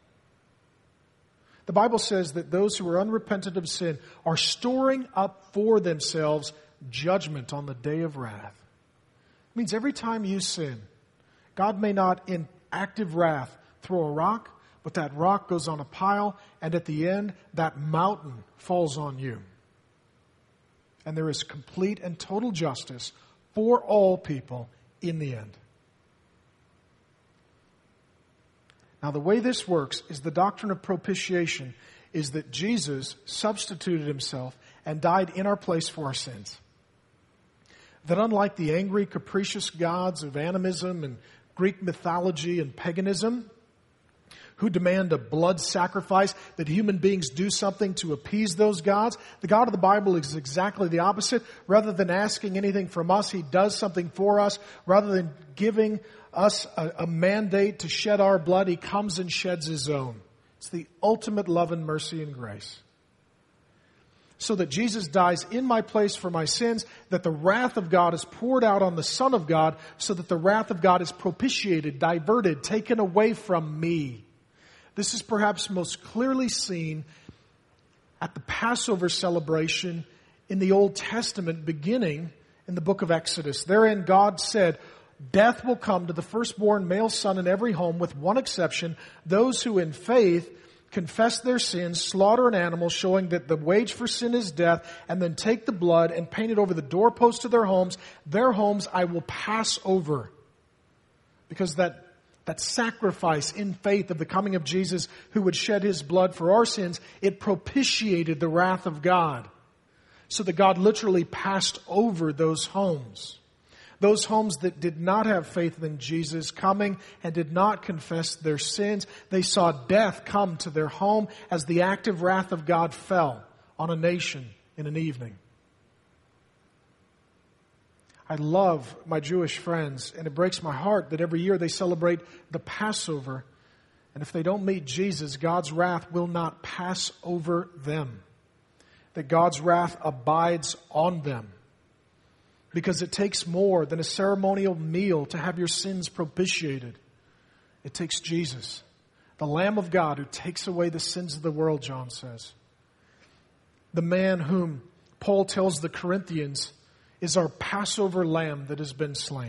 The Bible says that those who are unrepentant of sin are storing up for themselves judgment on the day of wrath. It means every time you sin, God may not in active wrath throw a rock, but that rock goes on a pile, and at the end, that mountain falls on you. And there is complete and total justice for all people in the end. Now, the way this works is the doctrine of propitiation is that Jesus substituted Himself and died in our place for our sins. That unlike the angry, capricious gods of animism and Greek mythology and paganism, who demand a blood sacrifice, that human beings do something to appease those gods, the God of the Bible is exactly the opposite. Rather than asking anything from us, He does something for us. Rather than giving us a mandate to shed our blood, He comes and sheds His own. It's the ultimate love and mercy and grace. So that Jesus dies in my place for my sins, that the wrath of God is poured out on the Son of God, so that the wrath of God is propitiated, diverted, taken away from me. This is perhaps most clearly seen at the Passover celebration in the Old Testament, beginning in the book of Exodus. Therein God said, death will come to the firstborn male son in every home, with one exception, those who in faith confess their sins, slaughter an animal showing that the wage for sin is death, and then take the blood and paint it over the doorposts of their homes I will pass over. Because that sacrifice in faith of the coming of Jesus, who would shed His blood for our sins, it propitiated the wrath of God. So that God literally passed over those homes. Those homes that did not have faith in Jesus coming and did not confess their sins, they saw death come to their home as the active wrath of God fell on a nation in an evening. I love my Jewish friends, and it breaks my heart that every year they celebrate the Passover. And if they don't meet Jesus, God's wrath will not pass over them. That God's wrath abides on them. Because it takes more than a ceremonial meal to have your sins propitiated. It takes Jesus, the Lamb of God who takes away the sins of the world, John says. The man whom Paul tells the Corinthians is our Passover lamb that has been slain.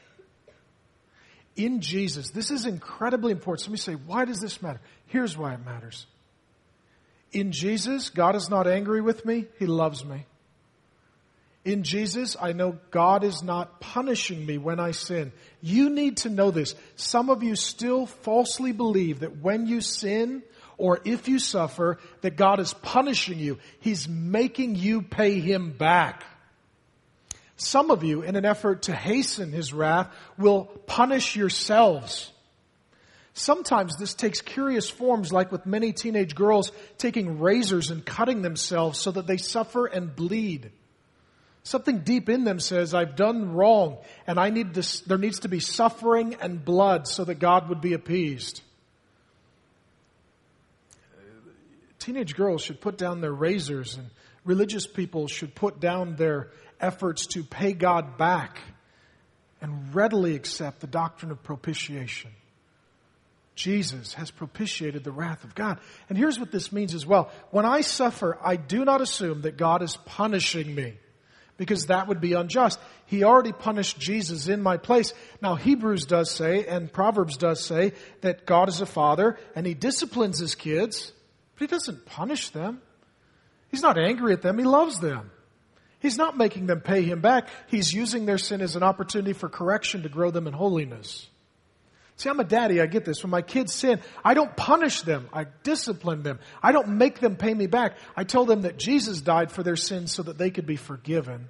In Jesus, this is incredibly important. Somebody say, why does this matter? Here's why it matters. In Jesus, God is not angry with me. He loves me. In Jesus, I know God is not punishing me when I sin. You need to know this. Some of you still falsely believe that when you sin or if you suffer, that God is punishing you. He's making you pay Him back. Some of you, in an effort to hasten His wrath, will punish yourselves. Sometimes this takes curious forms, like with many teenage girls taking razors and cutting themselves so that they suffer and bleed. Something deep in them says, I've done wrong, and there needs to be suffering and blood so that God would be appeased. teenage girls should put down their razors, and religious people should put down their efforts to pay God back and readily accept the doctrine of propitiation. Jesus has propitiated the wrath of God. And here's what this means as well. When I suffer, I do not assume that God is punishing me, because that would be unjust. He already punished Jesus in my place. Now, Hebrews does say, and Proverbs does say, that God is a father and He disciplines His kids, but He doesn't punish them. He's not angry at them. He loves them. He's not making them pay Him back. He's using their sin as an opportunity for correction to grow them in holiness. See, I'm a daddy. I get this. When my kids sin, I don't punish them. I discipline them. I don't make them pay me back. I tell them that Jesus died for their sins so that they could be forgiven.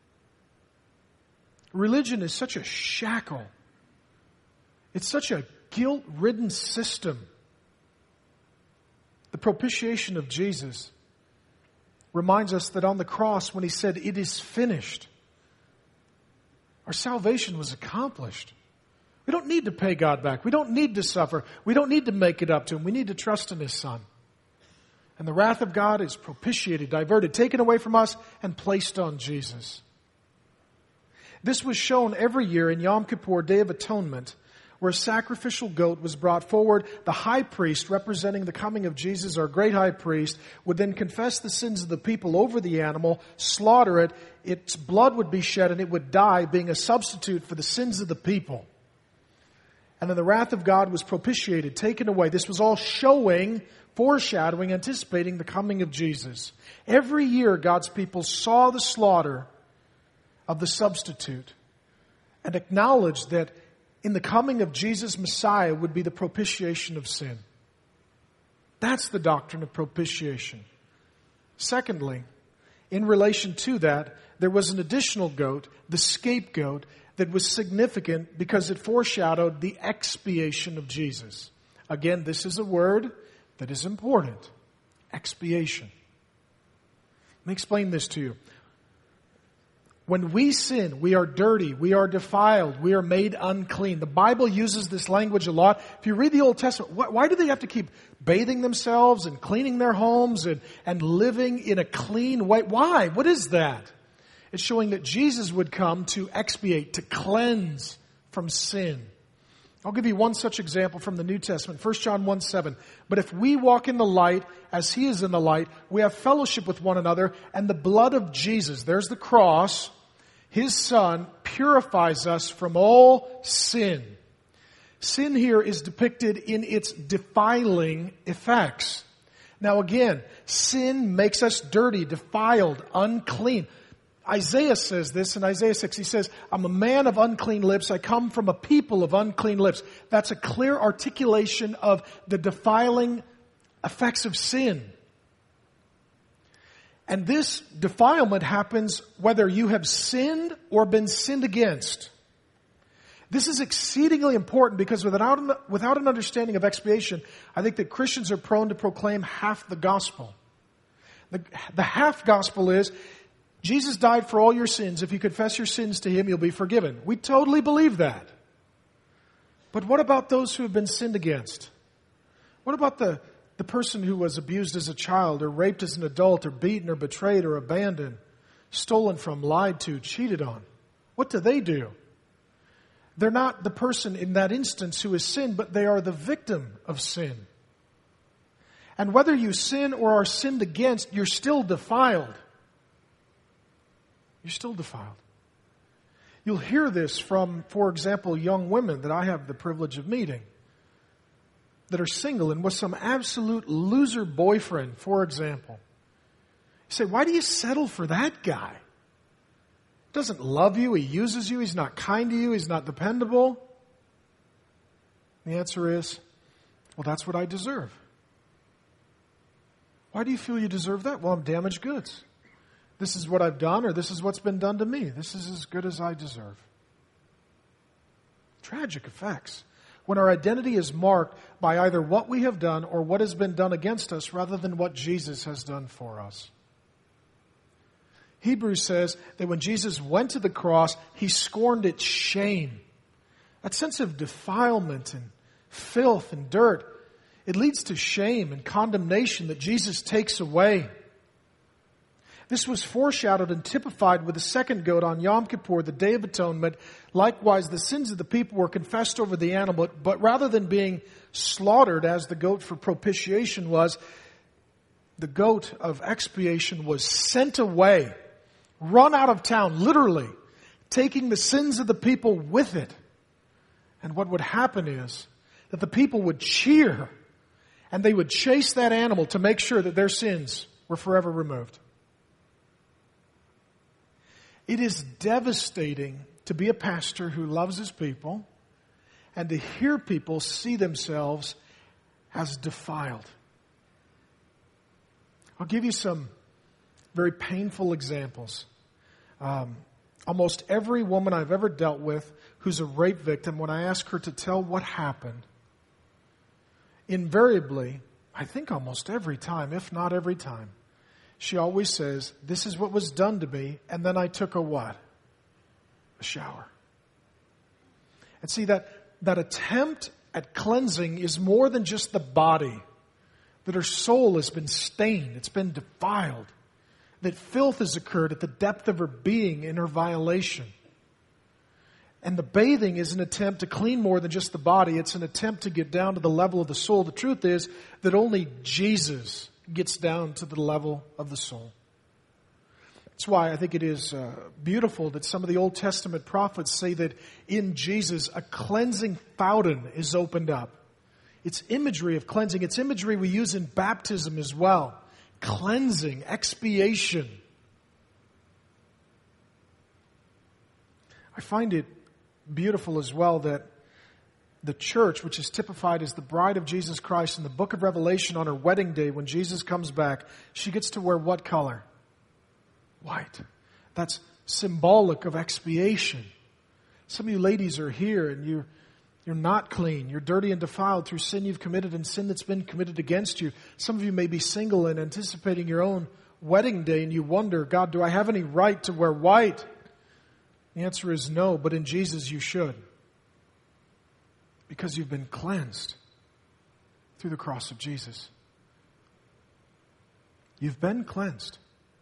Religion is such a shackle. It's such a guilt-ridden system. The propitiation of Jesus reminds us that on the cross, when He said, "It is finished," our salvation was accomplished. We don't need to pay God back. We don't need to suffer. We don't need to make it up to Him. We need to trust in His Son. And the wrath of God is propitiated, diverted, taken away from us, and placed on Jesus. This was shown every year in Yom Kippur, Day of Atonement, where a sacrificial goat was brought forward. The high priest, representing the coming of Jesus, our great high priest, would then confess the sins of the people over the animal, slaughter it, its blood would be shed, and it would die, being a substitute for the sins of the people. And then the wrath of God was propitiated, taken away. This was all showing, foreshadowing, anticipating the coming of Jesus. Every year, God's people saw the slaughter of the substitute and acknowledged that in the coming of Jesus, Messiah would be the propitiation of sin. That's the doctrine of propitiation. Secondly, in relation to that, there was an additional goat, the scapegoat, that was significant because it foreshadowed the expiation of Jesus. Again, this is a word that is important. Expiation. Let me explain this to you. When we sin, we are dirty, we are defiled, we are made unclean. The Bible uses this language a lot. If you read the Old Testament, why do they have to keep bathing themselves and cleaning their homes and living in a clean way? Why? What is that? It's showing that Jesus would come to expiate, to cleanse from sin. I'll give you one such example from the New Testament, 1 John 1:7. But if we walk in the light as He is in the light, we have fellowship with one another, and the blood of Jesus, there's the cross, His Son, purifies us from all sin. Sin here is depicted in its defiling effects. Now again, sin makes us dirty, defiled, unclean. Isaiah says this in Isaiah 6. He says, "I'm a man of unclean lips. I come from a people of unclean lips." That's a clear articulation of the defiling effects of sin. And this defilement happens whether you have sinned or been sinned against. This is exceedingly important because without an understanding of expiation, I think that Christians are prone to proclaim half the gospel. The half gospel is, Jesus died for all your sins. If you confess your sins to Him, you'll be forgiven. We totally believe that. But what about those who have been sinned against? What about the person who was abused as a child, or raped as an adult, or beaten, or betrayed, or abandoned, stolen from, lied to, cheated on? What do? They're not the person in that instance who has sinned, but they are the victim of sin. And whether you sin or are sinned against, you're still defiled. You're still defiled. You'll hear this from, for example, young women that I have the privilege of meeting that are single and with some absolute loser boyfriend, for example. You say, why do you settle for that guy? He doesn't love you. He uses you. He's not kind to you. He's not dependable. The answer is, well, that's what I deserve. Why do you feel you deserve that? Well, I'm damaged goods. This is what I've done, or this is what's been done to me. This is as good as I deserve. Tragic effects. When our identity is marked by either what we have done or what has been done against us rather than what Jesus has done for us. Hebrews says that when Jesus went to the cross, He scorned its shame. That sense of defilement and filth and dirt, It leads to shame and condemnation that Jesus takes away. This was foreshadowed and typified with the second goat on Yom Kippur, the Day of Atonement. Likewise, the sins of the people were confessed over the animal, but rather than being slaughtered as the goat for propitiation was, the goat of expiation was sent away, run out of town, literally, taking the sins of the people with it. And what would happen is that the people would cheer and they would chase that animal to make sure that their sins were forever removed. It is devastating to be a pastor who loves his people and to hear people see themselves as defiled. I'll give you some very painful examples. Almost every woman I've ever dealt with who's a rape victim, when I ask her to tell what happened, invariably, I think almost every time, if not every time, she always says, this is what was done to me, and then I took a what? A shower. And see, that attempt at cleansing is more than just the body. That her soul has been stained, it's been defiled. That filth has occurred at the depth of her being in her violation. And the bathing is an attempt to clean more than just the body. It's an attempt to get down to the level of the soul. The truth is that only Jesus gets down to the level of the soul. That's why I think it is beautiful that some of the Old Testament prophets say that in Jesus a cleansing fountain is opened up. It's imagery of cleansing. It's imagery we use in baptism as well. Cleansing, expiation. I find it beautiful as well that the church, which is typified as the bride of Jesus Christ in the book of Revelation on her wedding day when Jesus comes back, she gets to wear what color? White. That's symbolic of expiation. Some of you ladies are here and you're not clean. You're dirty and defiled through sin you've committed and sin that's been committed against you. Some of you may be single and anticipating your own wedding day and you wonder, God, do I have any right to wear white? The answer is no, but in Jesus you should. Because you've been cleansed through the cross of Jesus. You've been cleansed.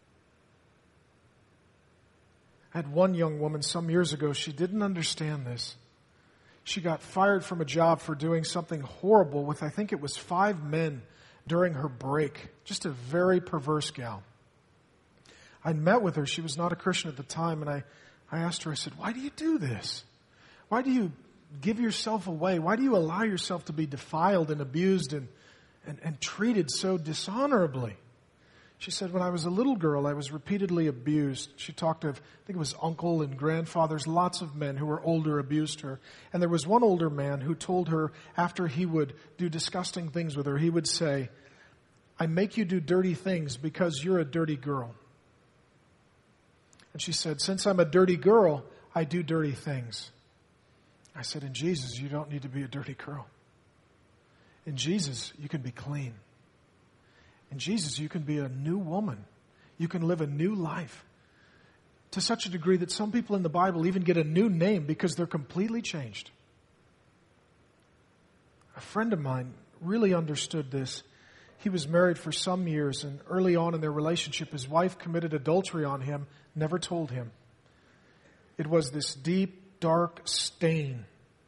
I had one young woman some years ago, she didn't understand this. She got fired from a job for doing something horrible with, I think it was 5 men during her break. Just a very perverse gal. I met with her. She was not a Christian at the time, and I asked her, I said, why do you do this? Why do you give yourself away? Why do you allow yourself to be defiled and abused and treated so dishonorably? She said, when I was a little girl, I was repeatedly abused. She talked of, I think it was uncle and grandfathers, lots of men who were older abused her. And there was one older man who told her after he would do disgusting things with her, he would say, I make you do dirty things because you're a dirty girl. And she said, since I'm a dirty girl, I do dirty things. I said, in Jesus, you don't need to be a dirty girl. In Jesus, you can be clean. In Jesus, you can be a new woman. You can live a new life. To such a degree that some people in the Bible even get a new name because they're completely changed. A friend of mine really understood this. He was married for some years, and early on in their relationship, his wife committed adultery on him, never told him. It was this deep, dark stain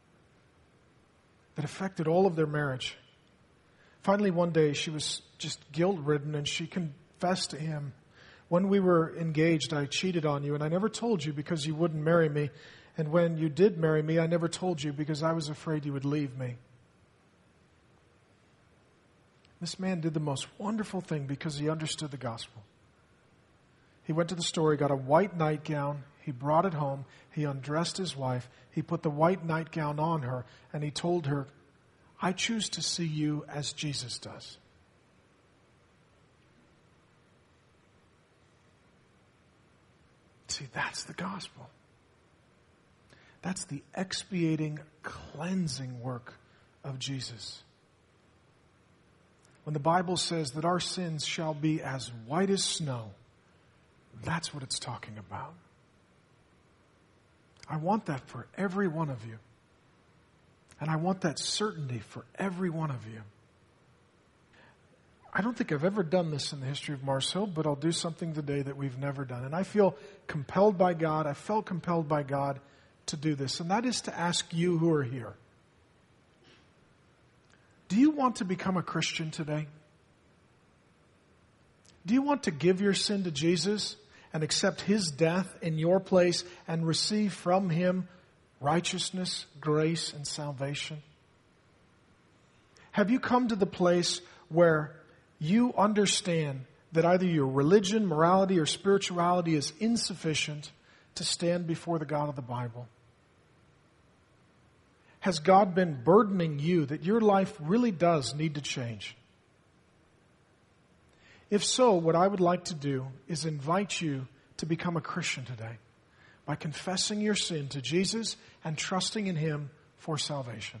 that affected all of their marriage. Finally, one day, she was just guilt-ridden, and she confessed to him, when we were engaged, I cheated on you, and I never told you because you wouldn't marry me. And when you did marry me, I never told you because I was afraid you would leave me. This man did the most wonderful thing because he understood the gospel. He went to the store, he got a white nightgown, he brought it home, he undressed his wife, he put the white nightgown on her, and he told her, I choose to see you as Jesus does. See, that's the gospel. That's the expiating, cleansing work of Jesus. When the Bible says that our sins shall be as white as snow, that's what it's talking about. I want that for every one of you. And I want that certainty for every one of you. I don't think I've ever done this in the history of Mars Hill, but I'll do something today that we've never done. And I feel compelled by God, I felt compelled by God to do this. And that is to ask you who are here. Do you want to become a Christian today? Do you want to give your sin to Jesus and accept His death in your place and receive from Him righteousness, grace, and salvation? Have you come to the place where you understand that either your religion, morality, or spirituality is insufficient to stand before the God of the Bible? Has God been burdening you that your life really does need to change? If so, what I would like to do is invite you to become a Christian today by confessing your sin to Jesus and trusting in Him for salvation.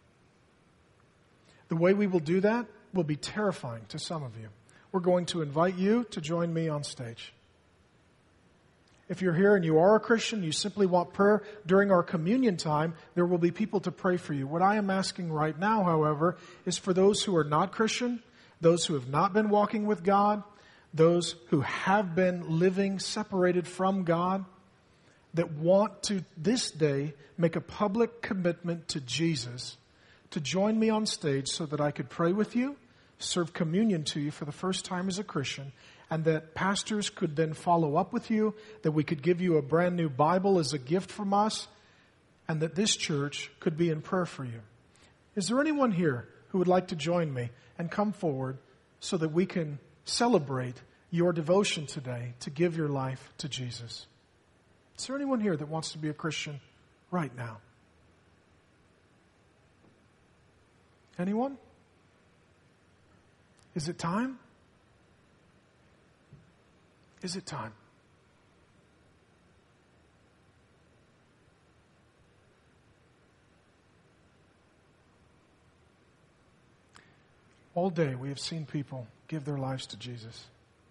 The way we will do that will be terrifying to some of you. We're going to invite you to join me on stage. If you're here and you are a Christian, you simply want prayer during our communion time, there will be people to pray for you. What I am asking right now, however, is for those who are not Christian, those who have not been walking with God, those who have been living separated from God, that want to this day make a public commitment to Jesus, to join me on stage so that I could pray with you, serve communion to you for the first time as a Christian, and that pastors could then follow up with you, that we could give you a brand new Bible as a gift from us, and that this church could be in prayer for you. Is there anyone here who would like to join me and come forward so that we can celebrate your devotion today to give your life to Jesus? Is there anyone here that wants to be a Christian right now? Anyone? Is it time? Is it time? All day we have seen people give their lives to Jesus.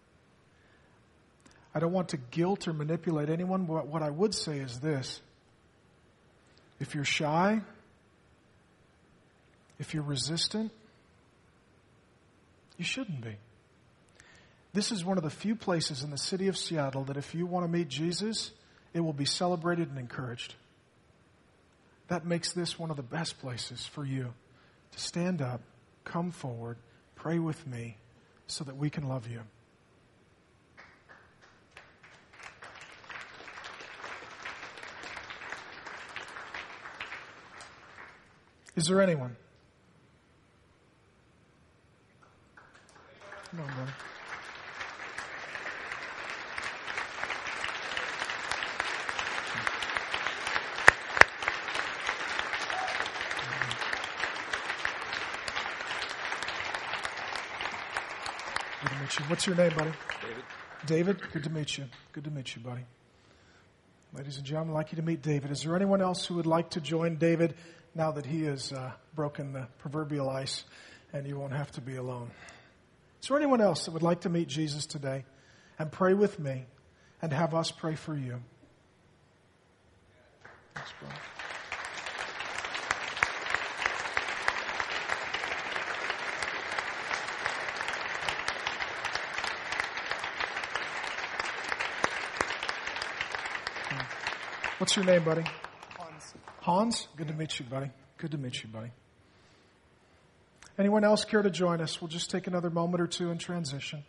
I don't want to guilt or manipulate anyone, but what I would say is this. If you're shy, if you're resistant, you shouldn't be. This is one of the few places in the city of Seattle that if you want to meet Jesus, it will be celebrated and encouraged. That makes this one of the best places for you to stand up, come forward, pray with me so that we can love you. Is there anyone? Come on, brother. Good to meet you. What's your name, buddy? David. David, good to meet you. Good to meet you, buddy. Ladies and gentlemen, I'd like you to meet David. Is there anyone else who would like to join David now that he has broken the proverbial ice and you won't have to be alone? Is there anyone else that would like to meet Jesus today and pray with me and have us pray for you? Thanks, brother. What's your name, buddy? Hans. Hans? Good to meet you, buddy. Good to meet you, buddy. Anyone else care to join us? We'll just take another moment or two in transition.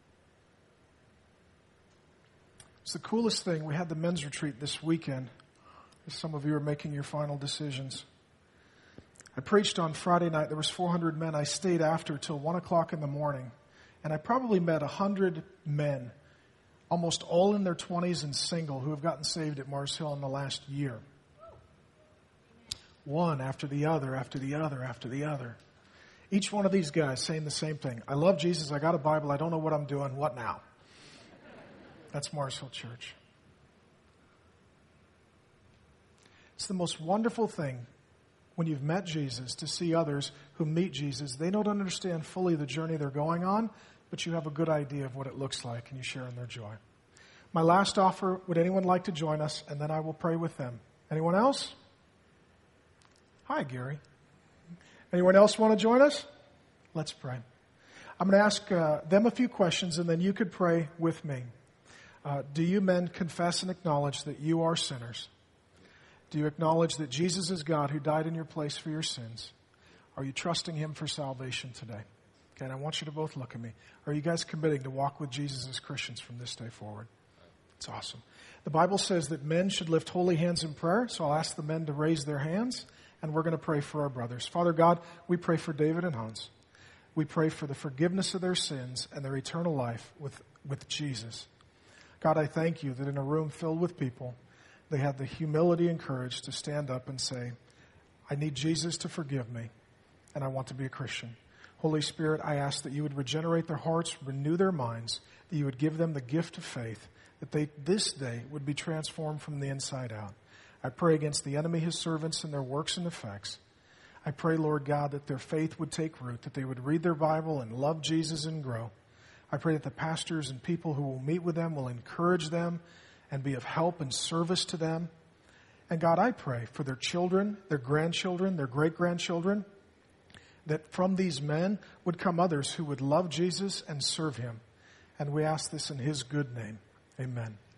It's the coolest thing. We had the men's retreat this weekend. Some of you are making your final decisions. I preached on Friday night. There was 400 men. I stayed after till 1 o'clock in the morning. And I probably met 100 men, almost all in their 20s and single, who have gotten saved at Mars Hill in the last year. One after the other, after the other, after the other. Each one of these guys saying the same thing. I love Jesus. I got a Bible. I don't know what I'm doing. What now? That's Mars Hill Church. It's the most wonderful thing when you've met Jesus to see others who meet Jesus. They don't understand fully the journey they're going on, but you have a good idea of what it looks like and you share in their joy. My last offer, would anyone like to join us? And then I will pray with them. Anyone else? Hi, Gary. Anyone else want to join us? Let's pray. I'm going to ask them a few questions, and then you could pray with me. Do you men confess and acknowledge that you are sinners? Do you acknowledge that Jesus is God who died in your place for your sins? Are you trusting Him for salvation today? Okay, and I want you to both look at me. Are you guys committing to walk with Jesus as Christians from this day forward? It's awesome. The Bible says that men should lift holy hands in prayer, so I'll ask the men to raise their hands, and we're going to pray for our brothers. Father God, we pray for David and Hans. We pray for the forgiveness of their sins and their eternal life with Jesus. God, I thank you that in a room filled with people, they had the humility and courage to stand up and say, I need Jesus to forgive me, and I want to be a Christian. Holy Spirit, I ask that you would regenerate their hearts, renew their minds, that you would give them the gift of faith, that they this day would be transformed from the inside out. I pray against the enemy, his servants, and their works and effects. I pray, Lord God, that their faith would take root, that they would read their Bible and love Jesus and grow. I pray that the pastors and people who will meet with them will encourage them and be of help and service to them. And God, I pray for their children, their grandchildren, their great-grandchildren, that from these men would come others who would love Jesus and serve Him. And we ask this in His good name. Amen.